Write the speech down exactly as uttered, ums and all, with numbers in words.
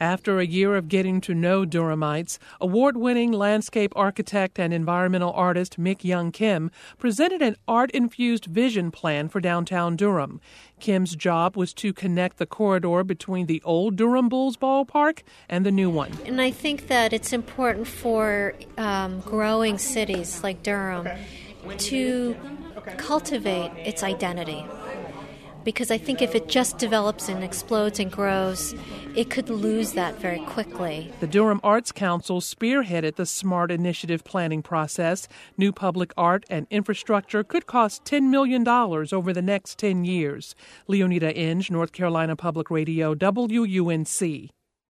After a year of getting to know Durhamites, award-winning landscape architect and environmental artist Mick Young Kim presented an art-infused vision plan for downtown Durham. Kim's job was to connect the corridor between the old Durham Bulls ballpark and the new one. And I think that it's important for um, growing cities like Durham to cultivate its identity. Because I think if it just develops and explodes and grows, it could lose that very quickly. The Durham Arts Council spearheaded the SMART initiative planning process. New public art and infrastructure could cost ten million dollars over the next ten years. Leonida Inge, North Carolina Public Radio, W U N C.